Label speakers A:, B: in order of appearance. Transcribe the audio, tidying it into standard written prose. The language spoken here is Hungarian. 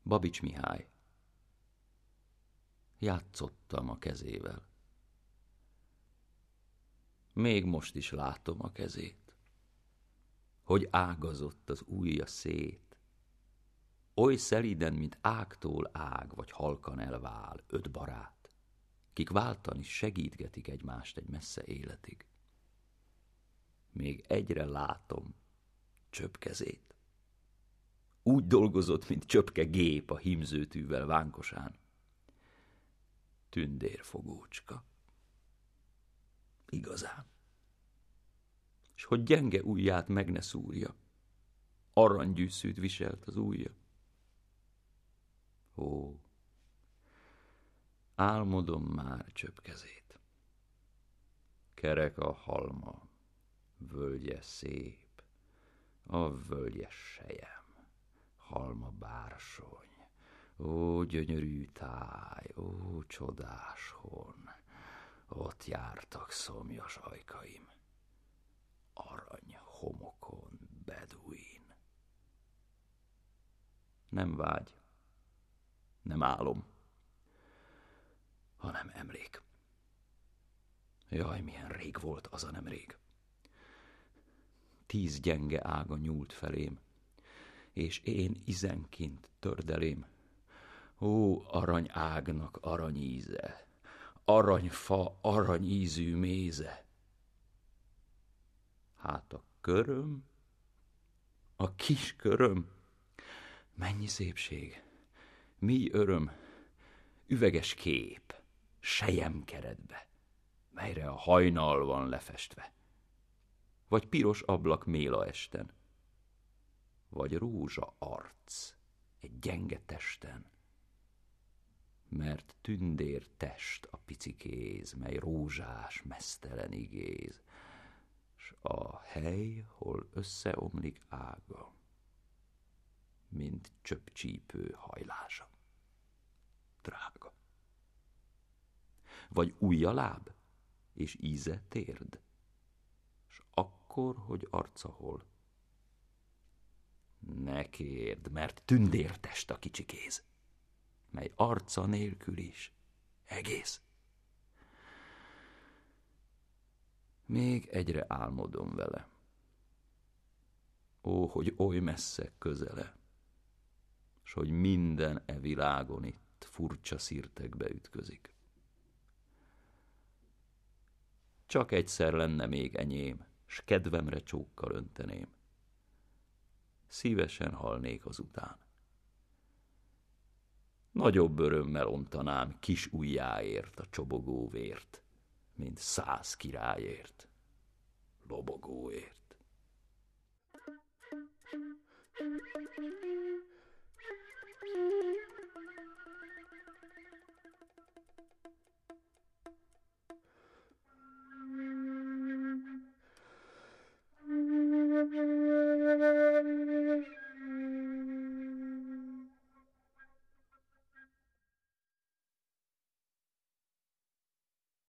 A: Babics Mihály. Játszottam a kezével. Még most is látom a kezét, hogy ágazott az ujja szét, oly szelíden, mint ágtól ág, vagy halkan elvál 5 barát, kik váltan is segítgetik egymást egy messze életig. Még egyre látom csöpkezét. Úgy dolgozott, mint csöpke gép a hímzőtűvel vánkosán. Tündérfogócska. Igazán. És hogy gyenge ujját meg ne szúrja, aranygyűszűt viselt az ujja. Ó, álmodom már csöpkezét. Kerek a halma, völgye szép, a völgye sejem, halma bársony. Ó, gyönyörű táj, ó, csodás hon, ott jártak szomjas ajkaim, arany homokon beduin. Nem vágy, nem álom, hanem emlék. Jaj, milyen rég volt az a nemrég. 10 gyenge ága nyúlt felém, és én izenkint tördelém. Ó, arany ágnak aranyíze, aranyfa, aranyízű méze. Hát a köröm, a kis köröm, mennyi szépség, mi öröm, üveges kép, selyemkeretbe, melyre a hajnal van lefestve, vagy piros ablak méla esten, vagy rózsa arc egy gyenge testen, mert tündér test a pici kéz, mely rózsás, meztelen igéz, s a hely, hol összeomlik ága, mint csöpcsípő hajlása. Drága. Vagy ujja láb, és íze térd, s akkor, hogy arca hol. Ne kérd, mert tündértest a kicsi kéz, mely arca nélkül is egész. Még egyre álmodom vele. Ó, hogy oly messze közele, s hogy minden e világon itt furcsa szirtekbe ütközik. Csak egyszer lenne még enyém, s kedvemre csókkal önteném. Szívesen halnék azután. Nagyobb örömmel ontanám kis ujjáért a csobogó vért, mint 100 királyért, lobogóért.